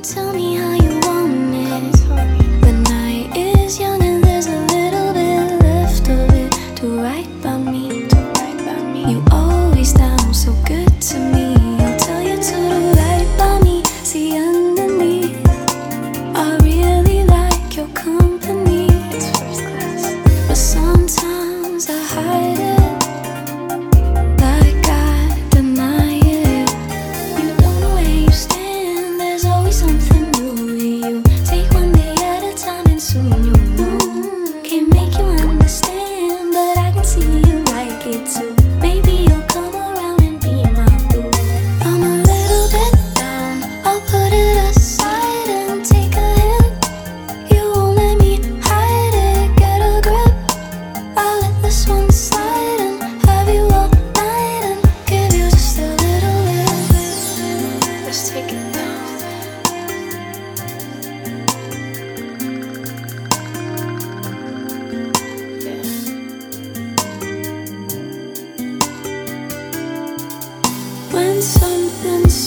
tell me how you want it. The night is young and there's a little bit left of it. Do right by me, do right by me. You always sound so good to me. I'll tell you to do right by me. See underneath, I really like your company. It's first class, but sometimes I hide it, like I deny it. You don't know where you stand. There's always something new. You take one day at a time and soon you'll know. Can't make you understand, but I can see you like it too. Maybe you'll come around and be my boo. I'm a little bit down, I'll put it aside and take a hit. You won't let me hide it, get a grip. I'll let this one slide and have you all night and give you just a little bit. Let's take it down. When something's